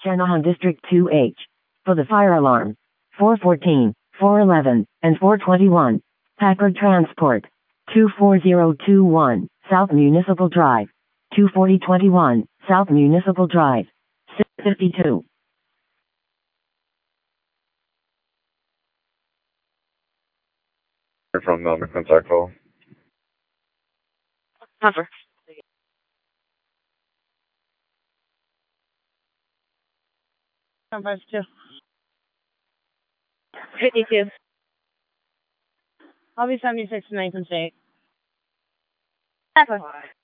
Shanahan District 2H. For the fire alarm. 414, 411, and 421. Packard Transport. 24021, South Municipal Drive. 24021, South Municipal Drive. 652. From Melbourne, contact call. Cover. Number 2. 52. I'll be 76 to 9 from 6. Cover.